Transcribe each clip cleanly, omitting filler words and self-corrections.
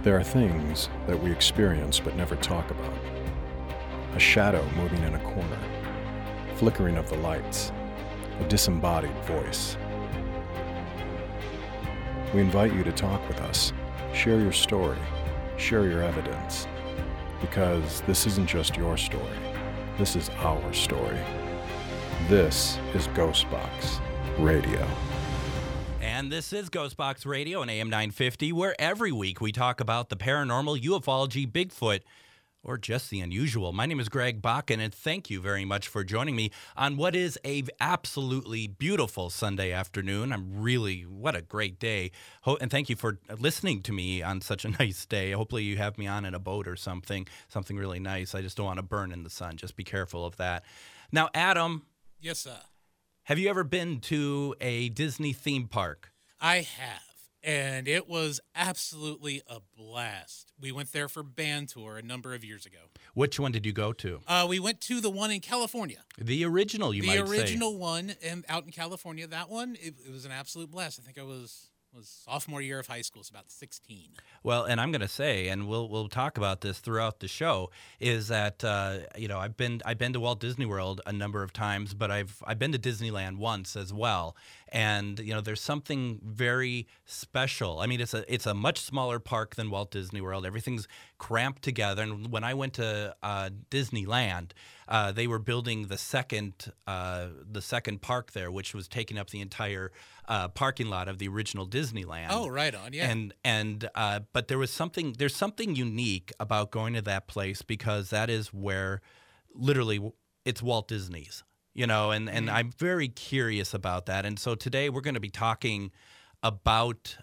There are things that we experience but never talk about. A shadow moving in a corner, flickering of the lights, a disembodied voice. We invite you to talk with us, share your story, share your evidence, because this isn't just your story, this is our story. This is Ghostbox Radio. And this is Ghostbox Radio on AM 950, where every week we talk about the paranormal, ufology, Bigfoot, or just the unusual. My name is Greg Bakken, and thank you very much for joining me on what is a absolutely beautiful Sunday afternoon. What a great day. And thank you for listening to me on such a nice day. Hopefully you have me on in a boat or something really nice. I just don't want to burn in the sun. Just be careful of that. Now, Adam. Yes, sir. Have you ever been to a Disney theme park? I have, and it was absolutely a blast. We went there for band tour a number of years ago. Which one did you go to? We went to the one in California. The original, you might say. The original one out in California. That one, it was an absolute blast. I think I was sophomore year of high school, so about 16. Well, and I'm going to say, and we'll talk about this throughout the show, is that I've been to Walt Disney World a number of times, but I've been to Disneyland once as well, and there's something very special. I mean, it's a much smaller park than Walt Disney World. Everything's cramped together, and when I went to Disneyland, they were building the second park there, which was taking up the entire parking lot of the original Disneyland. Oh, right on, yeah. But there's something unique about going to that place, because that is where literally it's Walt Disney's, and I'm very curious about that. And so today we're going to be talking about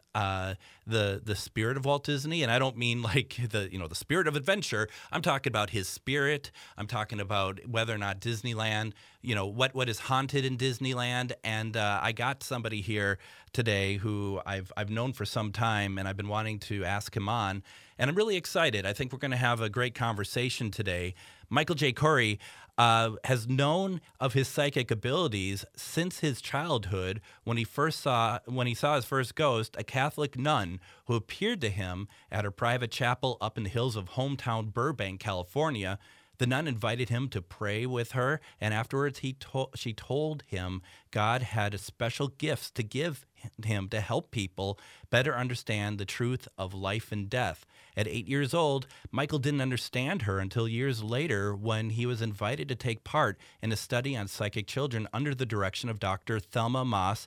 the spirit of Walt Disney, and I don't mean like the spirit of adventure. I'm talking about his spirit. I'm talking about whether or not Disneyland, what is haunted in Disneyland. And I got somebody here today who I've known for some time, and I've been wanting to ask him on, and I'm really excited. I think we're going to have a great conversation today. Michael J. Corey has known of his psychic abilities since his childhood, when he saw his first ghost, a Catholic nun who appeared to him at her private chapel up in the hills of hometown Burbank, California. The nun invited him to pray with her, and afterwards she told him God had special gifts to give him to help people better understand the truth of life and death. At 8 years old, Michael didn't understand her until years later, when he was invited to take part in a study on psychic children under the direction of Dr. Thelma Moss,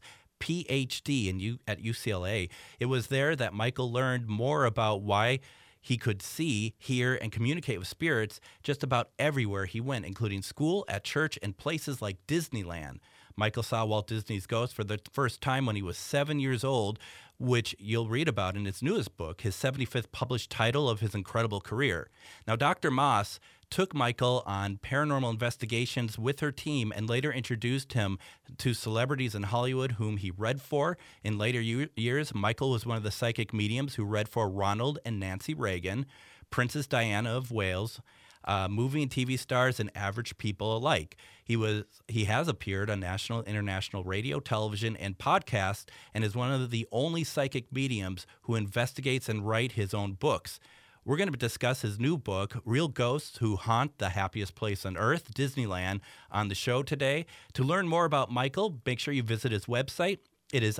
Ph.D. at UCLA. It was there that Michael learned more about why he could see, hear, and communicate with spirits just about everywhere he went, including school, at church, and places like Disneyland. Michael saw Walt Disney's ghost for the first time when he was 7 years old, which you'll read about in his newest book, his 75th published title of his incredible career. Now, Dr. Moss took Michael on paranormal investigations with her team, and later introduced him to celebrities in Hollywood whom he read for. In later years, Michael was one of the psychic mediums who read for Ronald and Nancy Reagan, Princess Diana of Wales, movie and TV stars, and average people alike. He has appeared on national, international radio, television, and podcasts, and is one of the only psychic mediums who investigates and writes his own books. We're going to discuss his new book, Real Ghosts Who Haunt the Happiest Place on Earth, Disneyland, on the show today. To learn more about Michael, make sure you visit his website. It is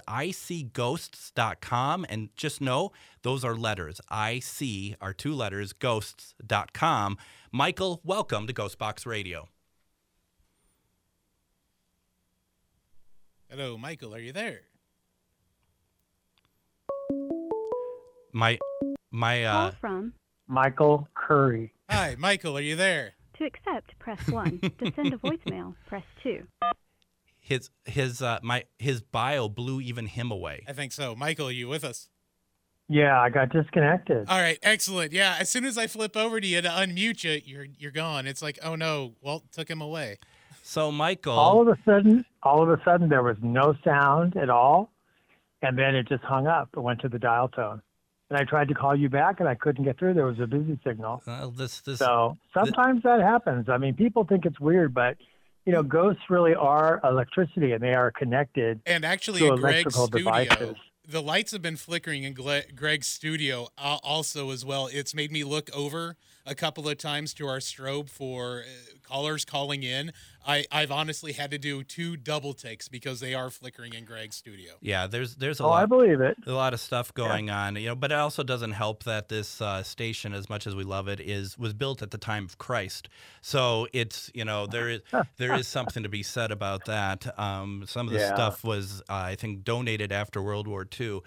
icghosts.com, and just know those are letters. IC are two letters, ghosts.com. Michael, welcome to Ghostbox Radio. Hello, Michael, are you there? Call from Michael Curry. Hi, Michael, are you there? To accept, press 1. To send a voicemail, press 2. His bio blew even him away. I think so. Michael, are you with us? Yeah, I got disconnected. All right, excellent. Yeah, as soon as I flip over to you to unmute you, you're gone. It's like, oh no, Walt took him away. So, Michael, all of a sudden, there was no sound at all, and then it just hung up. It went to the dial tone. And I tried to call you back, and I couldn't get through. There was a busy signal. So sometimes that happens. I mean, people think it's weird, but ghosts really are electricity, and they are connected and actually to in Greg's electrical studio, devices. The lights have been flickering in Greg's studio also as well. It's made me look over a couple of times to our strobe for callers calling in. I've honestly had to do 2 double takes because they are flickering in Greg's studio. Yeah, there's a lot. I believe it. A lot of stuff going on, but it also doesn't help that this station, as much as we love it, was built at the time of Christ. So it's there is something to be said about that. Some of the stuff was I think donated after World War II.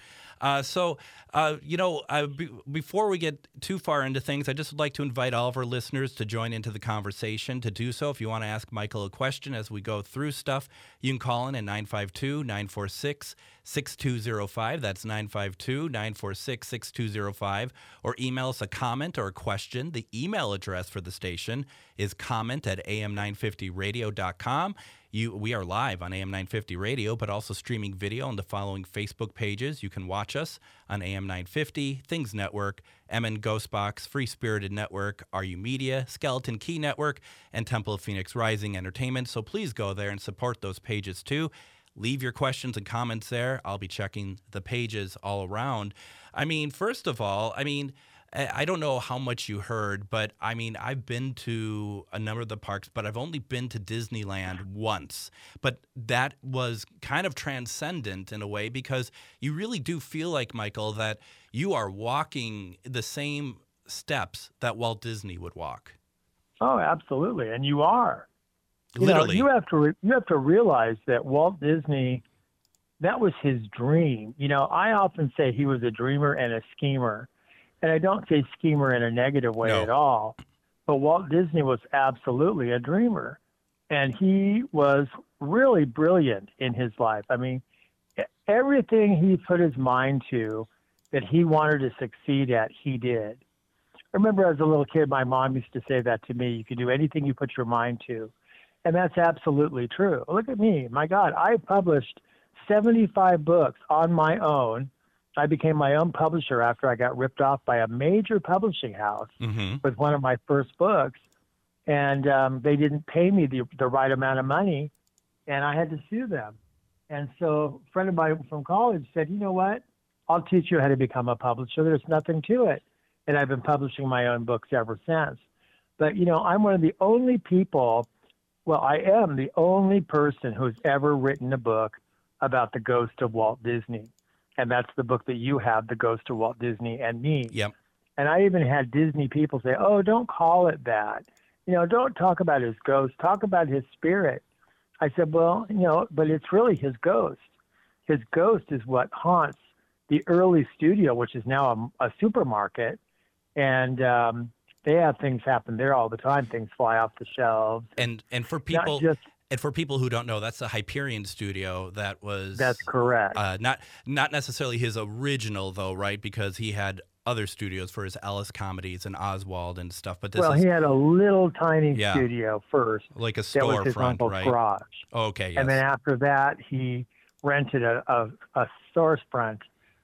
Before we get too far into things, I just would like to invite all of our listeners to join into the conversation. To do so, if you want to ask Michael a question as we go through stuff, you can call in at 952-946-6205. That's 952-946-6205. Or email us a comment or a question. The email address for the station is comment@am950radio.com. We are live on AM 950 Radio, but also streaming video on the following Facebook pages. You can watch us on AM 950, Things Network, MN Ghostbox, Free Spirited Network, RU Media, Skeleton Key Network, and Temple of Phoenix Rising Entertainment. So please go there and support those pages too. Leave your questions and comments there. I'll be checking the pages all around. First of all, I don't know how much you heard, but I've been to a number of the parks, but I've only been to Disneyland once. But that was kind of transcendent in a way because you really do feel like, Michael, that you are walking the same steps that Walt Disney would walk. Oh, absolutely. And you are. Literally. You have to realize that Walt Disney, that was his dream. I often say he was a dreamer and a schemer. And I don't say schemer in a negative way at all, but Walt Disney was absolutely a dreamer. And he was really brilliant in his life. Everything he put his mind to that he wanted to succeed at, he did. I remember as a little kid, my mom used to say that to me, you can do anything you put your mind to. And that's absolutely true. Look at me. My God, I published 75 books on my own. I became my own publisher after I got ripped off by a major publishing house with one of my first books. And they didn't pay me the right amount of money, and I had to sue them. And so a friend of mine from college said, you know what? I'll teach you how to become a publisher. There's nothing to it. And I've been publishing my own books ever since. But, I'm one of the only people, I am the only person who's ever written a book about the ghost of Walt Disney. And that's the book that you have, The Ghost of Walt Disney and Me. Yep. And I even had Disney people say, oh, don't call it that. Don't talk about his ghost. Talk about his spirit. I said, well, but it's really his ghost. His ghost is what haunts the early studio, which is now a supermarket. And they have things happen there all the time. Things fly off the shelves. And for people... And for people who don't know, that's the Hyperion studio that was... That's correct. Not necessarily his original, though, right? Because he had other studios for his Alice comedies and Oswald and stuff. But he had a little tiny studio first. Like a storefront, that was his uncle's garage. Oh, okay, yes. And then after that, he rented a storefront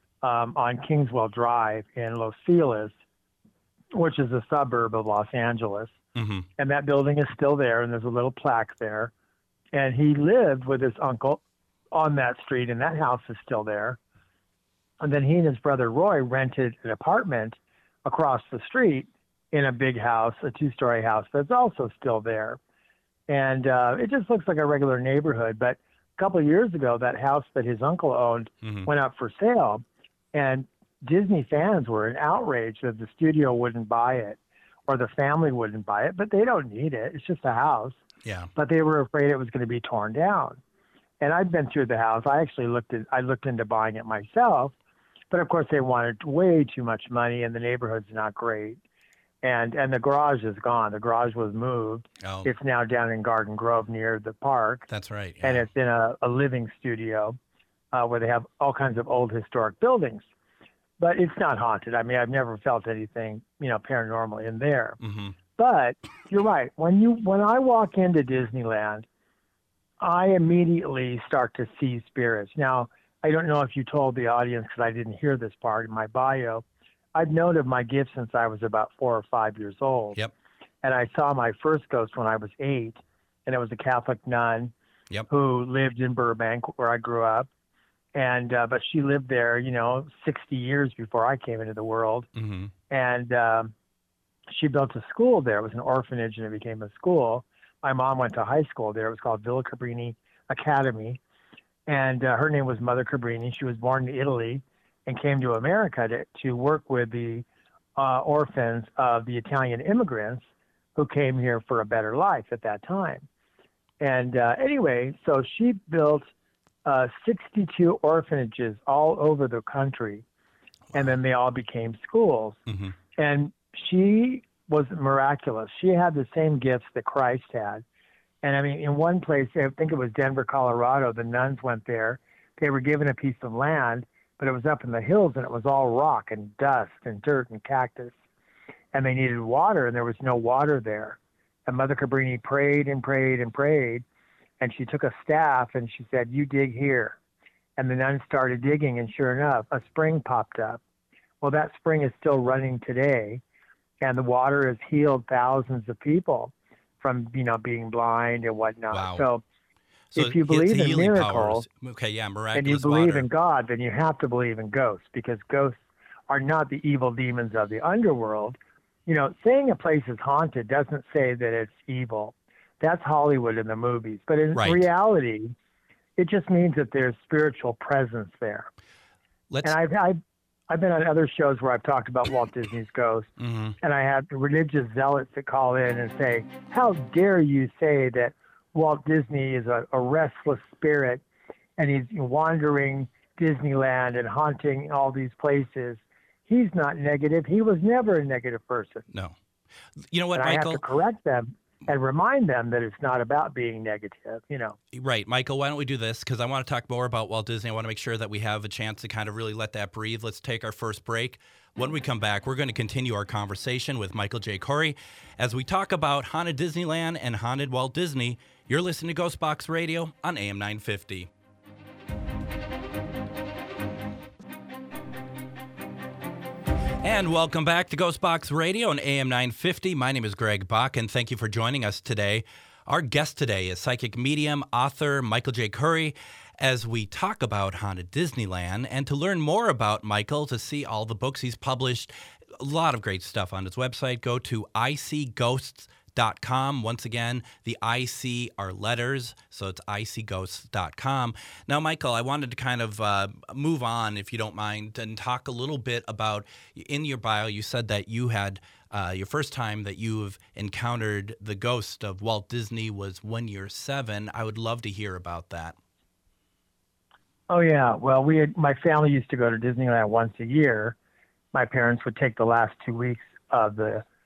on Kingswell Drive in Los Feliz, which is a suburb of Los Angeles. Mm-hmm. And that building is still there, and there's a little plaque there. And he lived with his uncle on that street, and that house is still there. And then he and his brother Roy rented an apartment across the street in a big house, a 2-story house that's also still there. And it just looks like a regular neighborhood. But a couple of years ago, that house that his uncle owned went up for sale, and Disney fans were in outrage that the studio wouldn't buy it or the family wouldn't buy it, but they don't need it. It's just a house. Yeah. But they were afraid it was going to be torn down. And I'd been through the house. I actually looked into buying it myself, but of course they wanted way too much money, and the neighborhood's not great. And the garage is gone. The garage was moved. Oh. It's now down in Garden Grove near the park. That's right. Yeah. And it's in a living studio where they have all kinds of old historic buildings. But it's not haunted. I've never felt anything, paranormal in there. Mm-hmm. But you're right. When I walk into Disneyland, I immediately start to see spirits. Now, I don't know if you told the audience, because I didn't hear this part in my bio. I've known of my gift since I was about 4 or 5 years old. Yep. And I saw my first ghost when I was 8, and it was a Catholic nun Yep. who lived in Burbank, where I grew up. but she lived there, 60 years before I came into the world. Mm-hmm. And she built a school there. It was an orphanage, and it became a school. My mom went to high school there. It was called Villa Cabrini Academy. And her name was Mother Cabrini. She was born in Italy and came to America to work with the orphans of the Italian immigrants who came here for a better life at that time. And anyway, so she built 62 orphanages all over the country, and then they all became schools. Mm-hmm. And she was miraculous. She had the same gifts that Christ had. And I mean, in one place, I think it was Denver, Colorado, the nuns went there. They were given a piece of land, but it was up in the hills, and it was all rock and dust and dirt and cactus. And they needed water, and there was no water there. And Mother Cabrini prayed and prayed and prayed, and she took a staff, and she said, "You dig here." And the nuns started digging, and sure enough, a spring popped up. Well, that spring is still running today, and the water has healed thousands of people from, being blind and whatnot. Wow. So if you believe in miracles, miraculous, and you believe water. in God, then you have to believe in ghosts, because ghosts are not the evil demons of the underworld. Saying a place is haunted doesn't say that it's evil. That's Hollywood in the movies. But in reality, it just means that there's spiritual presence there. And I've been on other shows where I've talked about Walt Disney's ghost, mm-hmm. and I have religious zealots that call in and say, "How dare you say that Walt Disney is a restless spirit, and he's wandering Disneyland and haunting all these places? He's not negative. He was never a negative person." No. You know what, and Michael? I have to correct them and remind them that it's not about being negative, Right. Michael, why don't we do this? Because I want to talk more about Walt Disney. I want to make sure that we have a chance to kind of really let that breathe. Let's take our first break. When we come back, we're going to continue our conversation with Michael J. Corey as we talk about haunted Disneyland and haunted Walt Disney. You're listening to Ghost Box Radio on AM 950. And welcome back to Ghost Box Radio on AM 950. My name is Greg Bach, and thank you for joining us today. Our guest today is psychic medium, author Michael J. Corey, as we talk about haunted Disneyland. And to learn more about Michael, to see all the books he's published, a lot of great stuff on his website, go to icghosts.com. Once again, the IC are letters, so it's icghosts.com. Now, Michael, I wanted to kind of move on, if you don't mind, and talk a little bit about, in your bio, you said that you had your first time that you've encountered the ghost of Walt Disney was when you're 7. I would love to hear about that. Oh, yeah. Well, my family used to go to Disneyland once a year. My parents would take the last 2 weeks of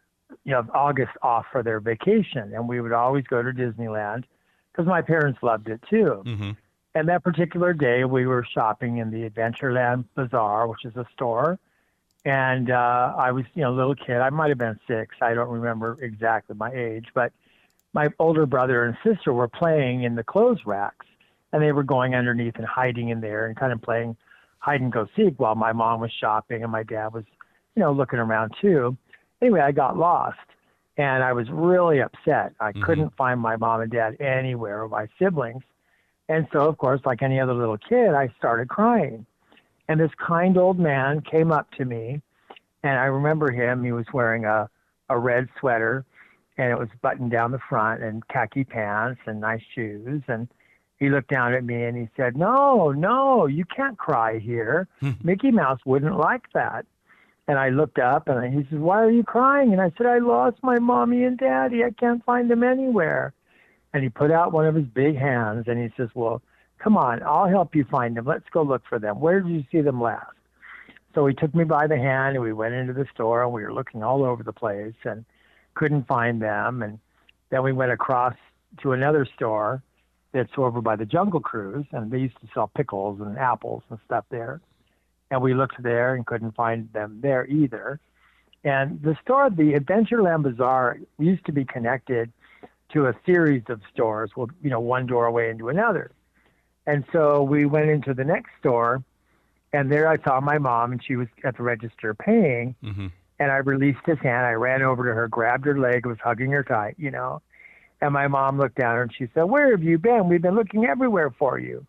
August off for their vacation, and we would always go to Disneyland because my parents loved it too. Mm-hmm. And that particular day, we were shopping in the Adventureland Bazaar, which is a store, and I was, a little kid. I might have been 6. I don't remember exactly my age, but my older brother and sister were playing in the clothes racks, and they were going underneath and hiding in there and kind of playing hide and go seek while my mom was shopping and my dad was, looking around too. Anyway, I got lost, and I was really upset. I couldn't find my mom and dad anywhere, or my siblings. And so, of course, like any other little kid, I started crying. And this kind old man came up to me, and I remember him. He was wearing a red sweater, and it was buttoned down the front, and khaki pants and nice shoes. And he looked down at me, and he said, no, you can't cry here. Mickey Mouse wouldn't like that. And I looked up, and he said, "Why are you crying?" And I said, "I lost my mommy and daddy. I can't find them anywhere." And he put out one of his big hands, and he says, "Well, come on, I'll help you find them. Let's go look for them. Where did you see them last?" So he took me by the hand, and we went into the store, and we were looking all over the place and couldn't find them. And then we went across to another store that's over by the Jungle Cruise, and they used to sell pickles and apples and stuff there. And we looked there and couldn't find them there either. And the store, the Adventureland Bazaar, used to be connected to a series of stores, with, one doorway into another. And so we went into the next store, and there I saw my mom, and she was at the register paying. Mm-hmm. And I released his hand. I ran over to her, grabbed her leg, was hugging her tight, And my mom looked down at her, and she said, "Where have you been? We've been looking everywhere for you."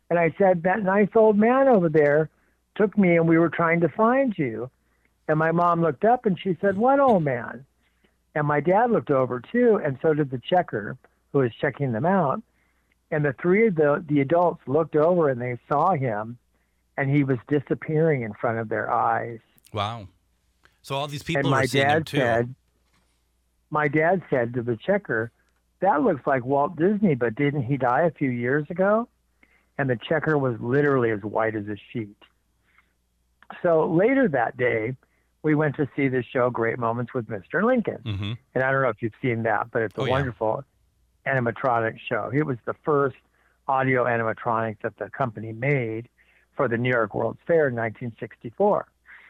And I said, that nice old man over there took me and we were trying to find you. And my mom looked up and she said, what old man? And my dad looked over too, and so did the checker who was checking them out. And the three of the adults looked over and they saw him, and he was disappearing in front of their eyes. Wow. So all these people are seeing him too. My dad said to the checker, that looks like Walt Disney, but didn't he die a few years ago? And the checker was literally as white as a sheet. So later that day, we went to see the show Great Moments with Mr. Lincoln. Mm-hmm. And I don't know if you've seen that, but it's a wonderful animatronic show. It was the first audio animatronic that the company made for the New York World's Fair in 1964.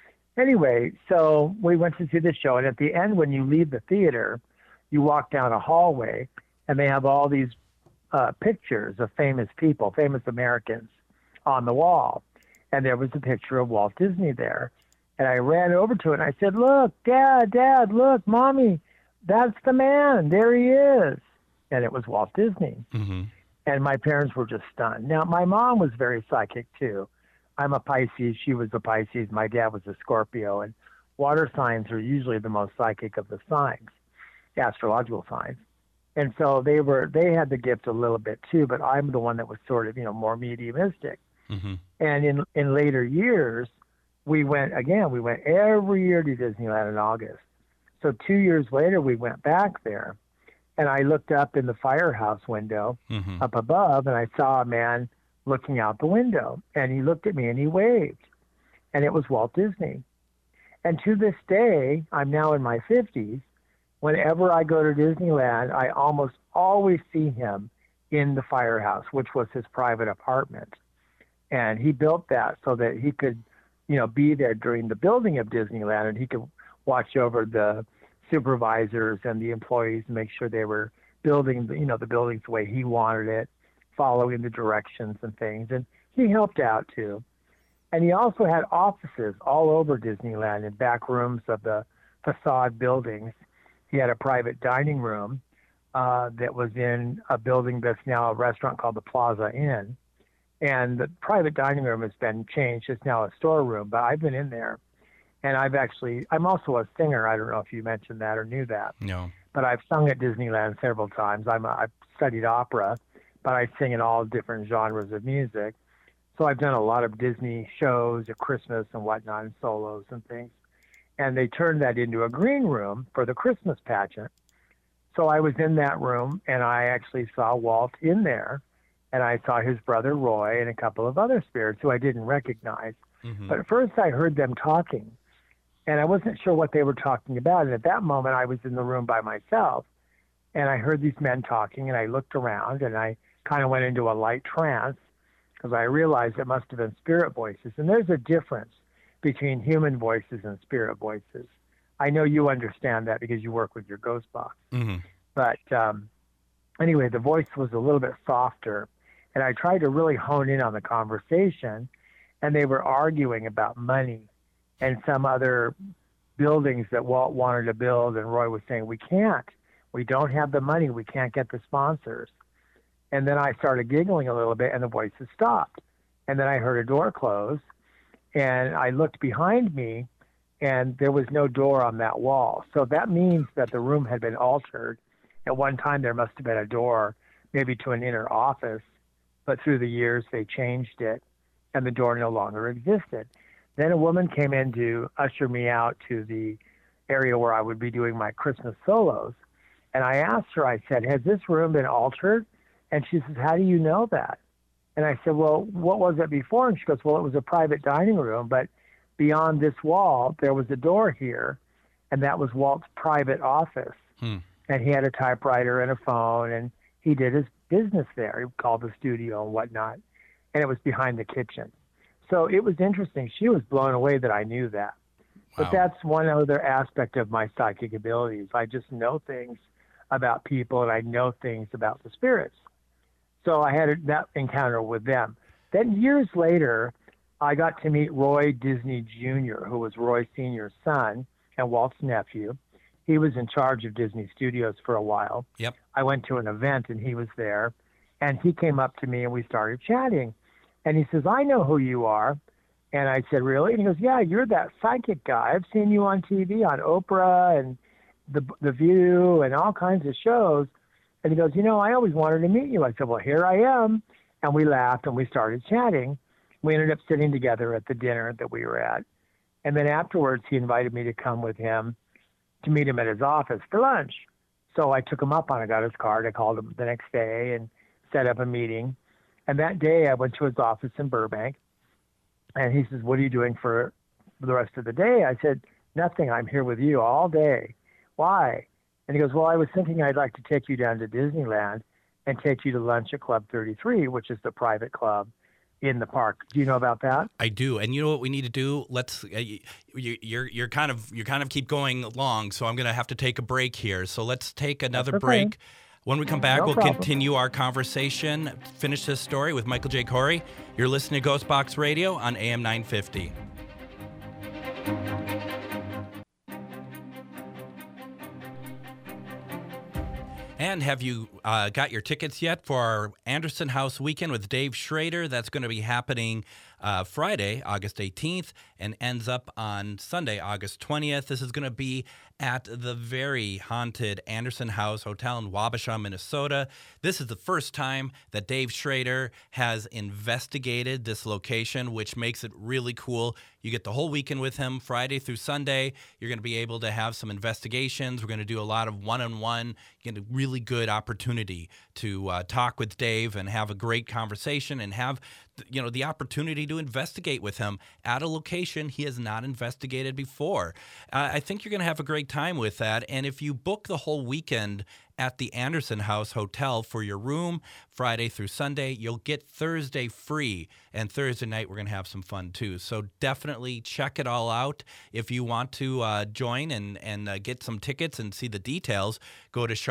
Anyway, so we went to see the show, and at the end, when you leave the theater, you walk down a hallway, and they have all these pictures of famous people, famous Americans, on the wall. And there was a picture of Walt Disney there. And I ran over to it, and I said, look, Dad, look, Mommy, that's the man. There he is. And it was Walt Disney. Mm-hmm. And my parents were just stunned. Now, my mom was very psychic, too. I'm a Pisces. She was a Pisces. My dad was a Scorpio. And water signs are usually the most psychic of the signs, the astrological signs. And so they had the gift a little bit, too, but I'm the one that was sort of, more mediumistic. Mm-hmm. And in later years, we went every year to Disneyland in August. So 2 years later, we went back there. And I looked up in the firehouse window up above, and I saw a man looking out the window. And he looked at me, and he waved. And it was Walt Disney. And to this day, I'm now in my 50s, whenever I go to Disneyland, I almost always see him in the firehouse, which was his private apartment. And he built that so that he could, be there during the building of Disneyland, and he could watch over the supervisors and the employees and make sure they were building, the buildings the way he wanted it, following the directions and things. And he helped out too. And he also had offices all over Disneyland in back rooms of the facade buildings. He had a private dining room that was in a building that's now a restaurant called the Plaza Inn. And the private dining room has been changed. It's now a storeroom, but I've been in there. And I'm also a singer. I don't know if you mentioned that or knew that. No. But I've sung at Disneyland several times. I've studied opera, but I sing in all different genres of music. So I've done a lot of Disney shows at Christmas and whatnot, and solos and things. And they turned that into a green room for the Christmas pageant. So I was in that room, and I actually saw Walt in there. And I saw his brother Roy and a couple of other spirits who I didn't recognize. Mm-hmm. But at first I heard them talking, and I wasn't sure what they were talking about. And at that moment, I was in the room by myself, and I heard these men talking, and I looked around, and I kind of went into a light trance because I realized it must have been spirit voices. And there's a difference between human voices and spirit voices. I know you understand that because you work with your ghost box. Mm-hmm. But anyway, the voice was a little bit softer. And I tried to really hone in on the conversation, and they were arguing about money and some other buildings that Walt wanted to build. And Roy was saying, we don't have the money. We can't get the sponsors. And then I started giggling a little bit, and the voices stopped. And then I heard a door close, and I looked behind me, and there was no door on that wall. So that means that the room had been altered. At one time, there must have been a door, maybe to an inner office. But through the years, they changed it, and the door no longer existed. Then a woman came in to usher me out to the area where I would be doing my Christmas solos. And I asked her, I said, has this room been altered? And she says, how do you know that? And I said, well, what was it before? And she goes, well, it was a private dining room, but beyond this wall, there was a door here, and that was Walt's private office. And he had a typewriter and a phone, and he did his business there. He called the studio and whatnot, and it was behind the kitchen. So it was interesting. She was blown away that I knew that. But Wow. that's one other aspect of my psychic abilities. I just know things about people, and I know things about the spirits. So I had that encounter with them. Then years later, I got to meet Roy Disney Jr., who was Roy Sr.'s son and Walt's nephew. He was in charge of Disney Studios for a while. Yep. I went to an event, and he was there. And he came up to me, and we started chatting. And he says, I know who you are. And I said, really? And he goes, yeah, you're that psychic guy. I've seen you on TV, on Oprah and The View and all kinds of shows. And he goes, I always wanted to meet you. I said, well, here I am. And we laughed and we started chatting. We ended up sitting together at the dinner that we were at. And then afterwards, he invited me to come with him to meet him at his office for lunch. So I took him up on it, got his card. I called him the next day and set up a meeting. And that day I went to his office in Burbank. And he says, what are you doing for the rest of the day? I said, nothing. I'm here with you all day. Why? And he goes, well, I was thinking I'd like to take you down to Disneyland and take you to lunch at Club 33, which is the private club in the park. Do you know about that? I do. And you know what we need to do? Let's you're kind of keep going along, so I'm going to have to take a break here. So let's take another break. When we come back, we'll continue our conversation, finish this story with Michael J. Corey. You're listening to Ghostbox Radio on AM 950. And have you got your tickets yet for our Anderson House Weekend with Dave Schrader? That's going to be happening Friday, August 18th, and ends up on Sunday, August 20th. This is going to be at the very haunted Anderson House Hotel in Wabasha, Minnesota. This is the first time that Dave Schrader has investigated this location, which makes it really cool. You get the whole weekend with him, Friday through Sunday. You're going to be able to have some investigations. We're going to do a lot of one-on-one. You get a really good opportunity to talk with Dave and have a great conversation and have the opportunity to investigate with him at a location he has not investigated before. I think you're going to have a great time with that. And if you book the whole weekend at the Anderson House Hotel for your room, Friday through Sunday, you'll get Thursday free. And Thursday night, we're going to have some fun, too. So definitely check it all out. If you want to join and get some tickets and see the details, go to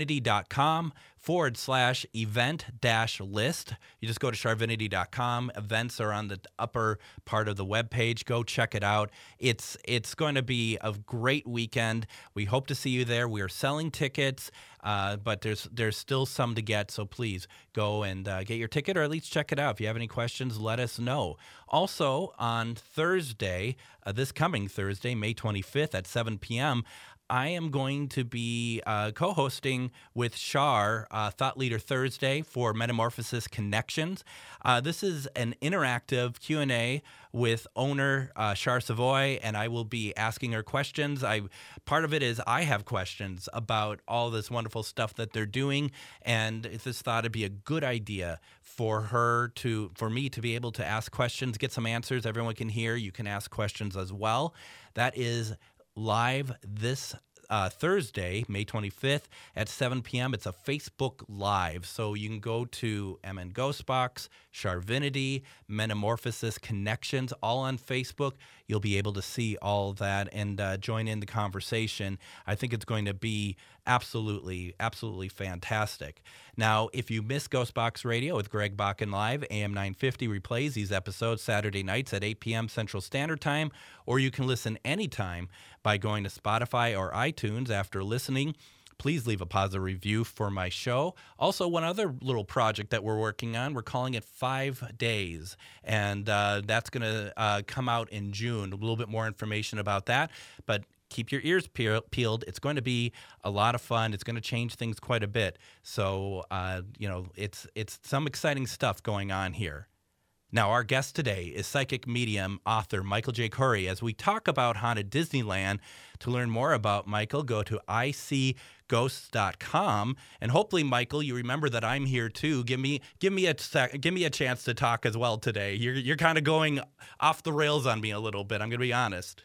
charvinity.com/event-list. You just go to charvinity.com. Events are on the upper part of the webpage. Go check it out. It's going to be a great weekend. We hope to see you there. We are selling tickets. But there's still some to get, so please go and get your ticket or at least check it out. If you have any questions, let us know. Also, on Thursday, this coming Thursday, May 25th at 7 p.m., I am going to be co-hosting with Shar Thought Leader Thursday for Metamorphosis Connections. This is an interactive Q&A with owner Shar Savoy, and I will be asking her questions. Part of it is I have questions about all this wonderful stuff that they're doing, and just thought it'd be a good idea for me to be able to ask questions, get some answers. Everyone can hear. You can ask questions as well. That is live this Thursday, May 25th at 7 p.m. It's a Facebook Live. So you can go to MN Ghostbox, Charvinity, Metamorphosis Connections, all on Facebook. You'll be able to see all that and join in the conversation. I think it's going to be absolutely, absolutely fantastic. Now, if you miss Ghostbox Radio with Greg Bakken Live, AM 950 replays these episodes Saturday nights at 8 p.m. Central Standard Time, or you can listen anytime by going to Spotify or iTunes. After listening, please leave a positive review for my show. Also, one other little project that we're working on, we're calling it 5 Days, and that's going to come out in June. A little bit more information about that, but keep your ears peeled. It's going to be a lot of fun. It's going to change things quite a bit. So, it's some exciting stuff going on here. Now, our guest today is psychic medium author Michael J. Corey. As we talk about Haunted Disneyland, to learn more about Michael, go to icghosts.com. And hopefully, Michael, you remember that I'm here too. Give me a chance to talk as well today. You're kind of going off the rails on me a little bit. I'm going to be honest.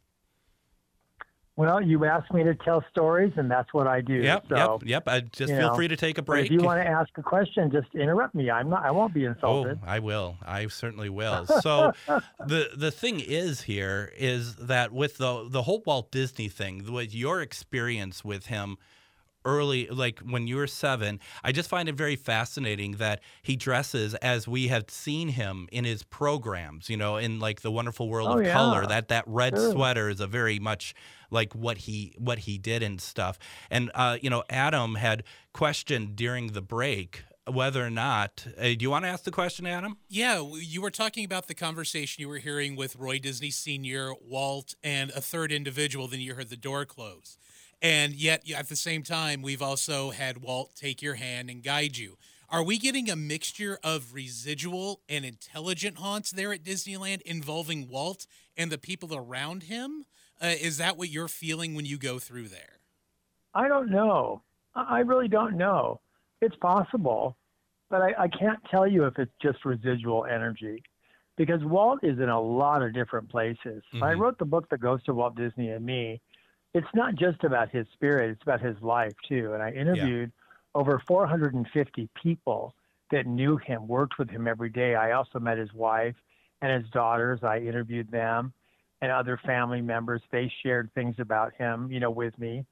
Well, you asked me to tell stories, and that's what I do. Yep. I just feel free to take a break. If you want to ask a question, just interrupt me. I won't be insulted. Oh, I will. I certainly will. So the thing is here is that with the whole Walt Disney thing, with your experience with him early, like when you were 7, I just find it very fascinating that he dresses as we have seen him in his programs, in like the Wonderful World of Color. That red sweater is a very much like what he did and stuff. And Adam had questioned during the break whether or not, do you want to ask the question, Adam? Yeah, you were talking about the conversation you were hearing with Roy Disney Sr., Walt, and a third individual, then you heard the door close. And yet, at the same time, we've also had Walt take your hand and guide you. Are we getting a mixture of residual and intelligent haunts there at Disneyland involving Walt and the people around him? Is that what you're feeling when you go through there? I don't know. I really don't know. It's possible, but I can't tell you if it's just residual energy, because Walt is in a lot of different places. Mm-hmm. I wrote the book, The Ghost of Walt Disney and Me. It's not just about his spirit, it's about his life too. And I interviewed over 450 people that knew him, worked with him every day. I also met his wife and his daughters. I interviewed them and other family members. They shared things about him, with me.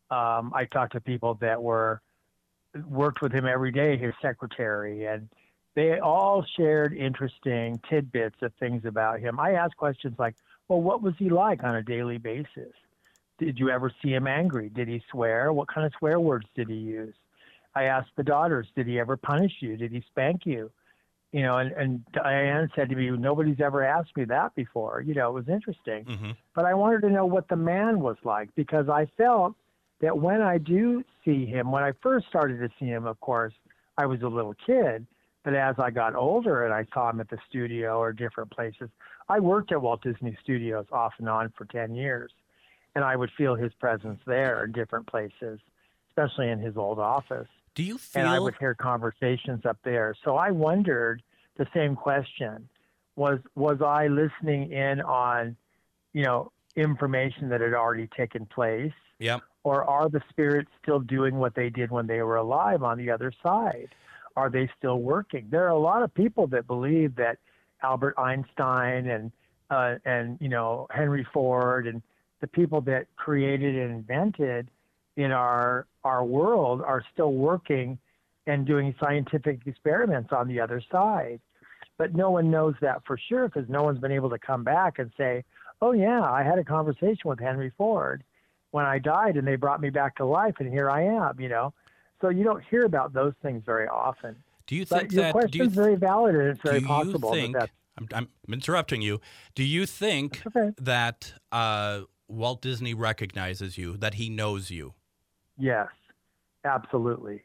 I talked to people that worked with him every day, his secretary, and they all shared interesting tidbits of things about him. I asked questions like, well, what was he like on a daily basis? Did you ever see him angry? Did he swear? What kind of swear words did he use? I asked the daughters, did he ever punish you? Did he spank you? And Diane said to me, nobody's ever asked me that before. It was interesting. Mm-hmm. But I wanted to know what the man was like, because I felt that when I do see him, when I first started to see him, of course, I was a little kid. But as I got older and I saw him at the studio or different places, I worked at Walt Disney Studios off and on for 10 years. And I would feel his presence there in different places, especially in his old office. Do you feel... And I would hear conversations up there. So I wondered the same question. Was I listening in on, information that had already taken place? Yep. Or are the spirits still doing what they did when they were alive on the other side? Are they still working? There are a lot of people that believe that Albert Einstein and Henry Ford and the people that created and invented in our world are still working and doing scientific experiments on the other side. But no one knows that for sure, because no one's been able to come back and say, oh yeah, I had a conversation with Henry Ford when I died and they brought me back to life and here I am, So you don't hear about those things very often. Do you think but your question's very valid and it's very possible. I'm interrupting you. Do you think that Walt Disney recognizes you, that he knows you? Yes, absolutely.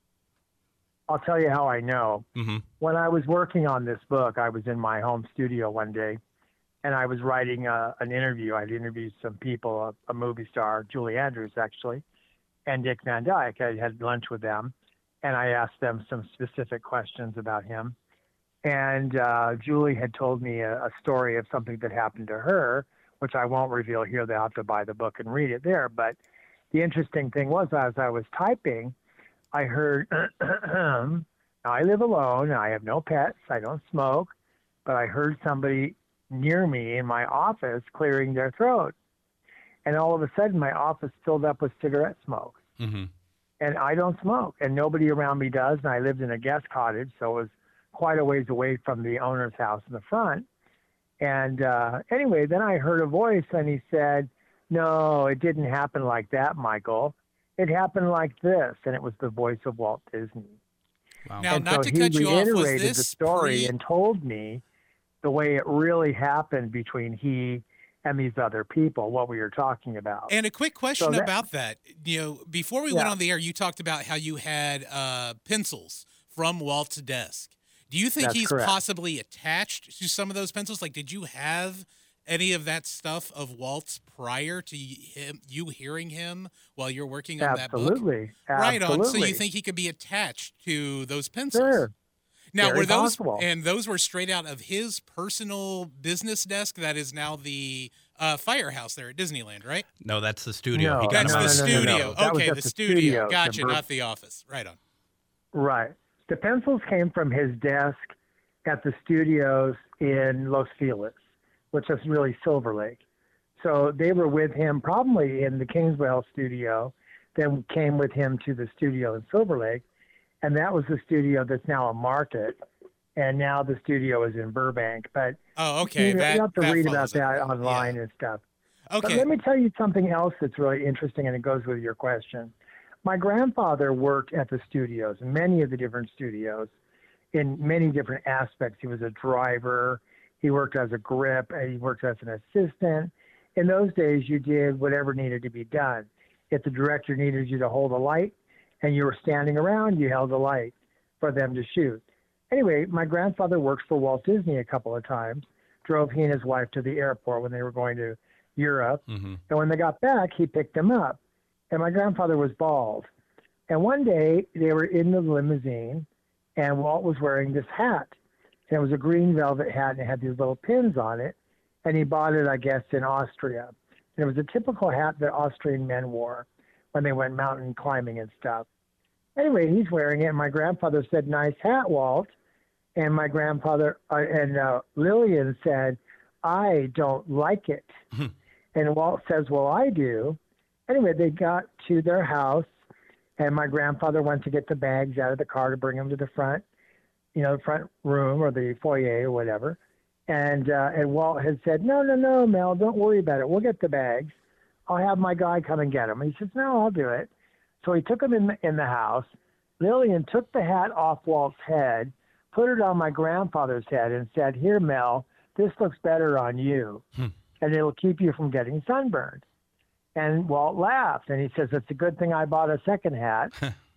I'll tell you how I know. Mm-hmm. When I was working on this book, I was in my home studio one day, and I was writing an interview. I'd interviewed some people, a movie star, Julie Andrews, actually, and Dick Van Dyke. I had lunch with them, and I asked them some specific questions about him. And Julie had told me a story of something that happened to her, which I won't reveal here. They'll have to buy the book and read it there. But the interesting thing was, as I was typing, I heard, I live alone, I have no pets, I don't smoke, but I heard somebody near me in my office clearing their throat. And all of a sudden, my office filled up with cigarette smoke. Mm-hmm. And I don't smoke, and nobody around me does, and I lived in a guest cottage, so it was quite a ways away from the owner's house in the front. And anyway, then I heard a voice, and he said, no, it didn't happen like that, Michael. It happened like this, and it was the voice of Walt Disney. Wow. Now, and not so to cut you off, was reiterated this the story and told me the way it really happened between he and these other people, what we were talking about. And a quick question about that. Before we went on the air, you talked about how you had pencils from Walt's desk. Do you think he's possibly attached to some of those pencils? Like, did you have any of that stuff of Walt's prior to you hearing him while you're working on that book? Absolutely. Right on. So you think he could be attached to those pencils? Sure. Now, Very were those possible. And those were straight out of his personal business desk that is now the firehouse there at Disneyland, right? No, that's the studio. No, He got That's them the out. studio. That was Okay, at the the studio. studio. Gotcha, not the office. Right on. Right. The pencils came from his desk at the studios in Los Feliz, which is really Silver Lake. So they were with him probably in the Kingswell studio, then came with him to the studio in Silver Lake. And that was the studio that's now a Market. And now the studio is in Burbank. But okay. you have to read about follows that it. online and stuff. Okay. But let me tell you something else that's really interesting, and it goes with your question. My grandfather worked at the studios, many of the different studios, in many different aspects. He was a driver. He worked as a grip. He worked as an assistant. In those days, you did whatever needed to be done. If the director needed you to hold a light and you were standing around, you held the light for them to shoot. Anyway, my grandfather worked for Walt Disney a couple of times, drove he and his wife to the airport when they were going to Europe. Mm-hmm. And when they got back, he picked them up. And my grandfather was bald. And one day they were in the limousine and Walt was wearing this hat. And it was a green velvet hat and it had these little pins on it. And he bought it, I guess, in Austria. And it was a typical hat that Austrian men wore when they went mountain climbing and stuff. Anyway, he's wearing it. And my grandfather said, "Nice hat, Walt." And my grandfather Lillian said, "I don't like it." And Walt says, "Well, I do." Anyway, they got to their house, and my grandfather went to get the bags out of the car to bring them to the front, the front room or the foyer or whatever. And Walt had said, no, Mel, don't worry about it. We'll get the bags. I'll have my guy come and get them. And he says, "No, I'll do it." So he took them in the house. Lillian took the hat off Walt's head, put it on my grandfather's head, and said, "Here, Mel, this looks better on you, and it'll keep you from getting sunburned." And Walt laughed, and he says, "It's a good thing I bought a second hat."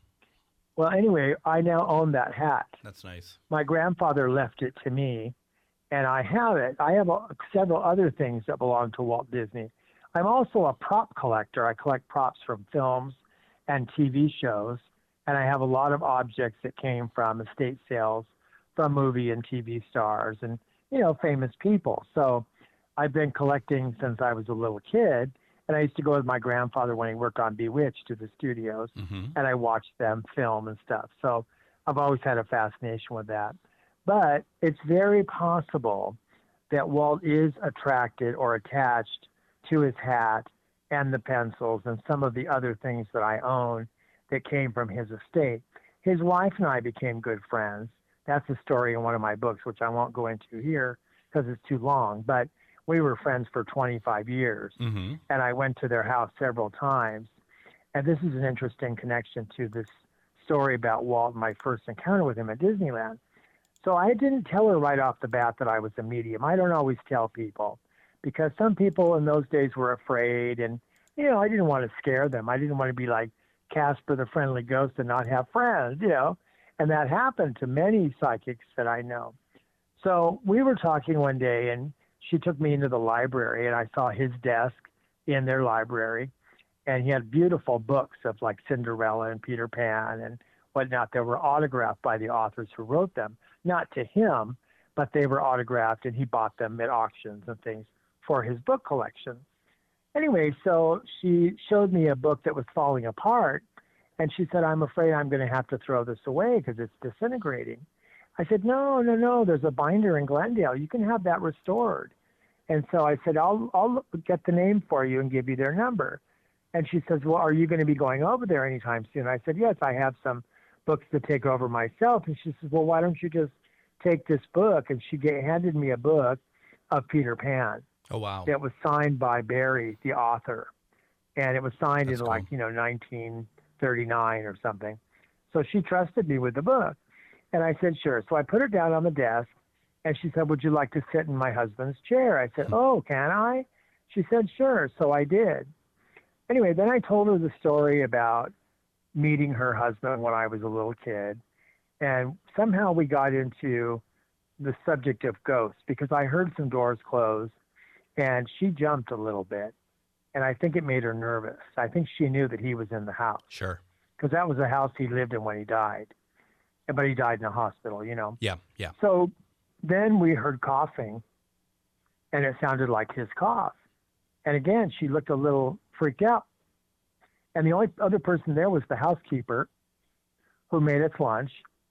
Well, anyway, I now own that hat. That's nice. My grandfather left it to me, and I have it. I have several other things that belong to Walt Disney. I'm also a prop collector. I collect props from films and TV shows, and I have a lot of objects that came from estate sales from movie and TV stars and, famous people. So I've been collecting since I was a little kid, and I used to go with my grandfather when he worked on Bewitched to the studios, and I watched them film and stuff. So I've always had a fascination with that. But it's very possible that Walt is attracted or attached to his hat and the pencils and some of the other things that I own that came from his estate. His wife and I became good friends. That's a story in one of my books, which I won't go into here because it's too long. But we were friends for 25 years, and I went to their house several times. And this is an interesting connection to this story about Walt and my first encounter with him at Disneyland. So I didn't tell her right off the bat that I was a medium. I don't always tell people because some people in those days were afraid, and, I didn't want to scare them. I didn't want to be like Casper the Friendly Ghost and not have friends, and that happened to many psychics that I know. So we were talking one day, and she took me into the library, and I saw his desk in their library, and he had beautiful books of like Cinderella and Peter Pan and whatnot that were autographed by the authors who wrote them. Not to him, but they were autographed, and he bought them at auctions and things for his book collection. Anyway, so she showed me a book that was falling apart, and she said, "I'm afraid I'm going to have to throw this away because it's disintegrating." I said, no, there's a binder in Glendale. You can have that restored. And so I said, I'll get the name for you and give you their number. And she says, "Well, are you going to be going over there anytime soon?" I said, "Yes, I have some books to take over myself." And she says, "Well, why don't you just take this book?" And she handed me a book of Peter Pan. Oh, wow. That was signed by Barry, the author. And it was signed That's in cool. 1939 or something. So she trusted me with the book. And I said, "Sure." So I put her down on the desk, and she said, "Would you like to sit in my husband's chair?" I said, "Oh, can I?" She said, "Sure." So I did. Anyway, then I told her the story about meeting her husband when I was a little kid. And somehow we got into the subject of ghosts because I heard some doors close, and she jumped a little bit. And I think it made her nervous. I think she knew that he was in the house. Sure. Because that was the house he lived in when he died. But he died in a hospital, Yeah. So then we heard coughing, and it sounded like his cough. And again, she looked a little freaked out. And the only other person there was the housekeeper who made us lunch.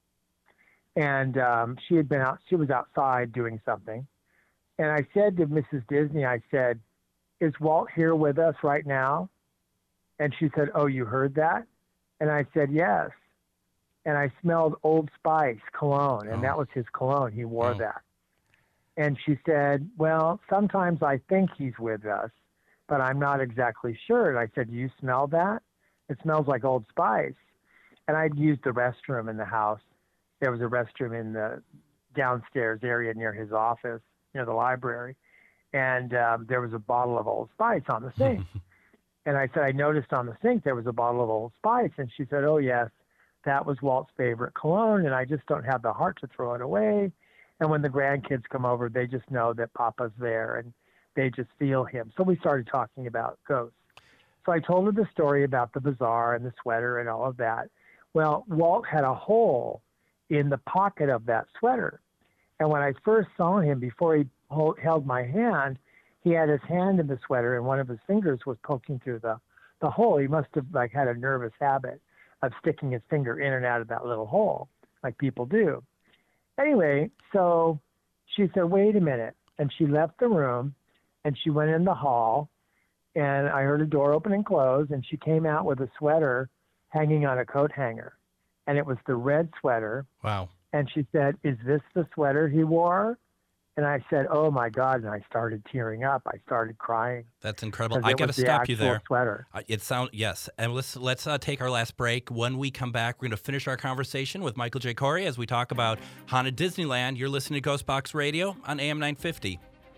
And she was outside doing something. And I said to Mrs. Disney, I said, "Is Walt here with us right now?" And she said, "Oh, you heard that?" And I said, "Yes." And I smelled Old Spice cologne, and that was his cologne. He wore that. And she said, "Well, sometimes I think he's with us, but I'm not exactly sure." And I said, "Do you smell that?" It smells like Old Spice. And I'd used the restroom in the house. There was a restroom in the downstairs area near his office, near the library. And there was a bottle of Old Spice on the sink. And I said, I noticed on the sink there was a bottle of Old Spice. And she said, oh, yes, that was Walt's favorite cologne, and I just don't have the heart to throw it away. And when the grandkids come over, they just know that Papa's there, and they just feel him. So we started talking about ghosts. So I told her the story about the bazaar and the sweater and all of that. Well, Walt had a hole in the pocket of that sweater. And when I first saw him, before he held my hand, he had his hand in the sweater, and one of his fingers was poking through the hole. He must have had a nervous habit of sticking his finger in and out of that little hole, like people do. Anyway, so she said, wait a minute. And she left the room, and she went in the hall, and I heard a door open and close, and she came out with a sweater hanging on a coat hanger. And it was the red sweater. Wow. And she said, is this the sweater he wore? And I said, oh, my God. And I started tearing up. I started crying. That's incredible. I got to stop you there. Sweater. Yes. And let's take our last break. When we come back, we're going to finish our conversation with Michael J. Corey as we talk about Haunted Disneyland. You're listening to Ghost Box Radio on AM 950.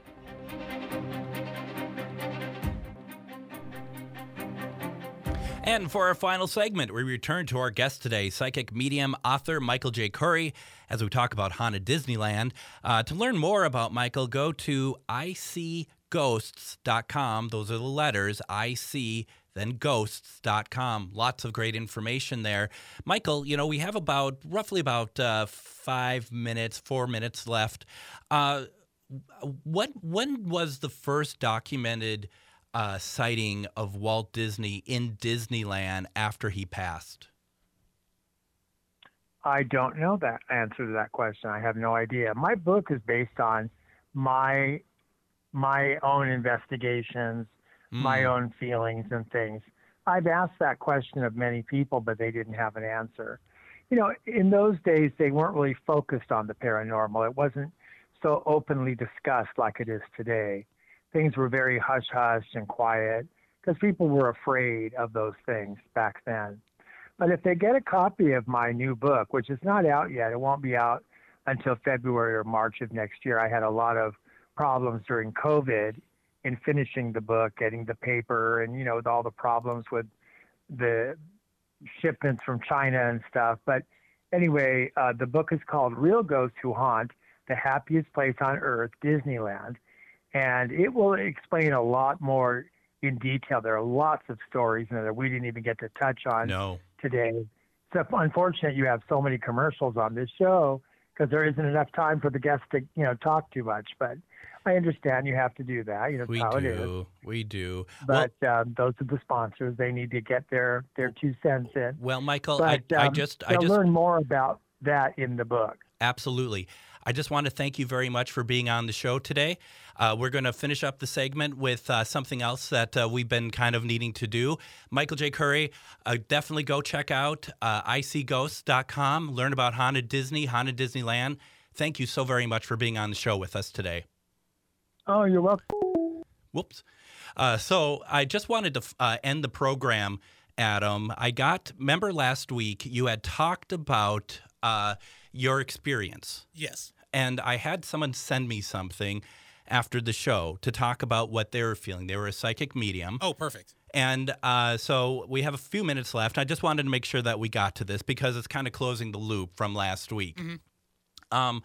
And for our final segment, we return to our guest today, psychic medium author Michael J. Corey, as we talk about Haunted Disneyland. To learn more about Michael, go to icghosts.com. Those are the letters, IC, then ghosts.com. Lots of great information there. Michael, we have roughly about 4 minutes left. When was the first documented sighting of Walt Disney in Disneyland after he passed? I don't know that answer to that question. I have no idea. My book is based on my own investigations, my own feelings and things. I've asked that question of many people, but they didn't have an answer. In those days, they weren't really focused on the paranormal. It wasn't so openly discussed like it is today. Things were very hush-hush and quiet because people were afraid of those things back then. But if they get a copy of my new book, which is not out yet, it won't be out until February or March of next year. I had a lot of problems during COVID in finishing the book, getting the paper, and, with all the problems with the shipments from China and stuff. But anyway, the book is called Real Ghosts Who Haunt, The Happiest Place on Earth, Disneyland. And it will explain a lot more in detail. There are lots of stories in there that we didn't even get to touch on today. It's unfortunate you have so many commercials on this show because there isn't enough time for the guests to, talk too much. But I understand you have to do that. That's how it is. We do. But those are the sponsors. They need to get their 2 cents in. Well, Michael, but, I just learn more about that in the book. Absolutely. I just want to thank you very much for being on the show today. We're going to finish up the segment with something else that we've been kind of needing to do. Michael J. Corey, definitely go check out icghosts.com. Learn about Haunted Disney, Haunted Disneyland. Thank you so very much for being on the show with us today. Oh, you're welcome. Whoops. So I just wanted to end the program, Adam. Remember last week you had talked about your experience. Yes. And I had someone send me something after the show to talk about what they were feeling. They were a psychic medium. Oh, perfect. And so we have a few minutes left. I just wanted to make sure that we got to this because it's kind of closing the loop from last week. Mm-hmm.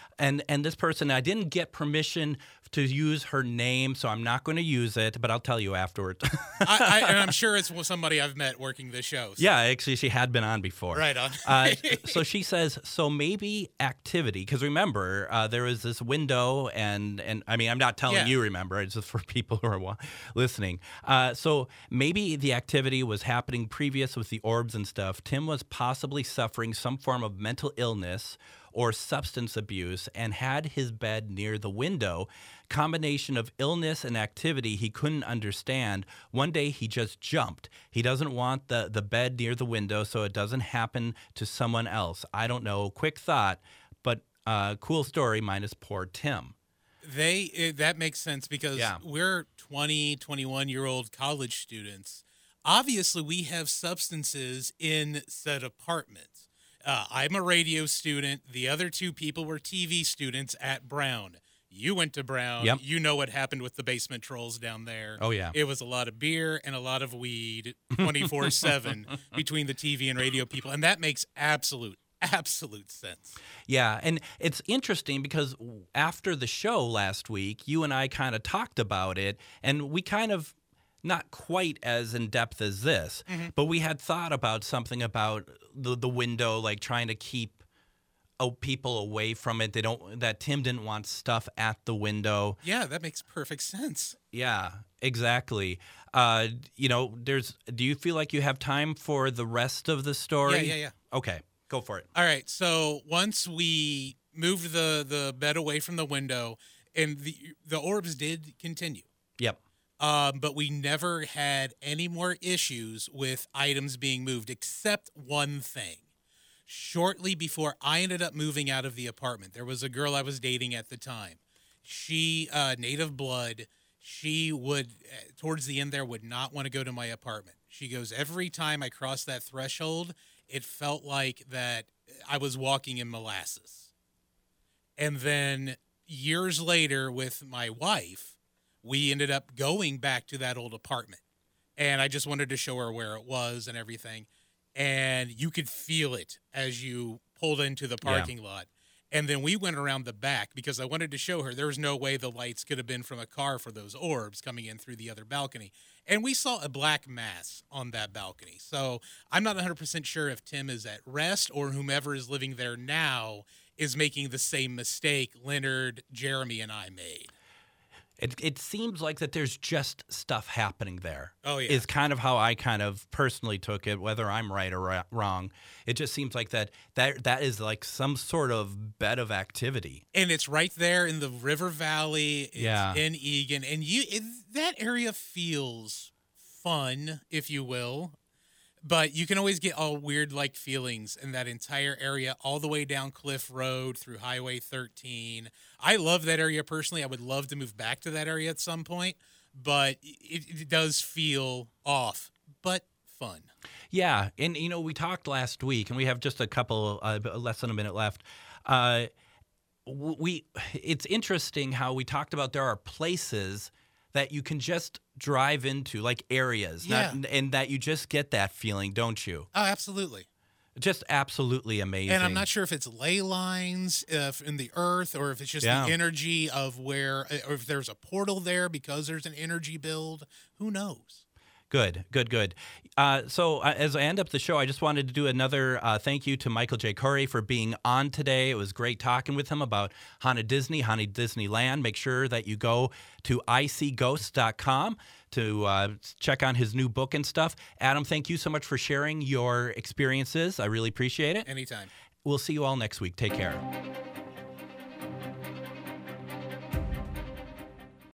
And this person, I didn't get permission to use her name, so I'm not going to use it, but I'll tell you afterwards. And I'm sure it's somebody I've met working this show. So. Yeah, actually, she had been on before. Right on. So she says, so maybe activity, because remember, there was this window, and I mean, I'm not telling you, remember, it's just for people who are listening. So maybe the activity was happening previous with the orbs and stuff. Tim was possibly suffering some form of mental illness or substance abuse and had his bed near the window. Combination of illness and activity he couldn't understand. One day he just jumped. He doesn't want the bed near the window so it doesn't happen to someone else. I don't know. Quick thought, but cool story minus poor Tim. That makes sense because we're 20, 21-year-old college students. obviously we have substances in said apartments. I'm a radio student. The other two people were TV students at Brown. You went to Brown. Yep. You know what happened with the basement trolls down there. Oh, yeah. It was a lot of beer and a lot of weed 24/7 between the TV and radio people. And that makes absolute sense. Yeah, and it's interesting because after the show last week, you and I kind of talked about it, and we kind of, not quite as in-depth as this, but we had thought about something about the window, like trying to keep people away from it. That Tim didn't want stuff at the window. Yeah, that makes perfect sense. Yeah, exactly. Do you feel like you have time for the rest of the story? Yeah. Okay, go for it. All right, so once we moved the bed away from the window, and the orbs did continue. Yep. But we never had any more issues with items being moved, except one thing. Shortly before I ended up moving out of the apartment, there was a girl I was dating at the time. She, native blood, she would, towards the end there, would not want to go to my apartment. She goes, every time I crossed that threshold, it felt like that I was walking in molasses. And then years later with my wife, we ended up going back to that old apartment. And I just wanted to show her where it was and everything. And you could feel it as you pulled into the parking lot. And then we went around the back because I wanted to show her there was no way the lights could have been from a car for those orbs coming in through the other balcony. And we saw a black mass on that balcony. So I'm not 100% sure if Tim is at rest or whomever is living there now is making the same mistake Leonard, Jeremy, and I made. It seems like that there's just stuff happening there. Oh, yeah. Is kind of how I kind of personally took it, whether I'm right or wrong. It just seems like that is like some sort of bed of activity. And it's right there in the river valley. It's in Eagan. And that area feels fun, if you will. But you can always get all weird-like feelings in that entire area, all the way down Cliff Road through Highway 13. I love that area personally. I would love to move back to that area at some point, but it does feel off, but fun. Yeah, and we talked last week, and we have just a couple, less than a minute left. It's interesting how we talked about there are places that you can just drive into, like areas, and that you just get that feeling, don't you? Oh, absolutely. Just absolutely amazing. And I'm not sure if it's ley lines in the earth or if it's just the energy of or if there's a portal there because there's an energy build. Who knows? Good. So as I end up the show, I just wanted to do another thank you to Michael J. Corey for being on today. It was great talking with him about Haunted Disneyland. Make sure that you go to icghosts.com to check on his new book and stuff. Adam, thank you so much for sharing your experiences. I really appreciate it. Anytime. We'll see you all next week. Take care.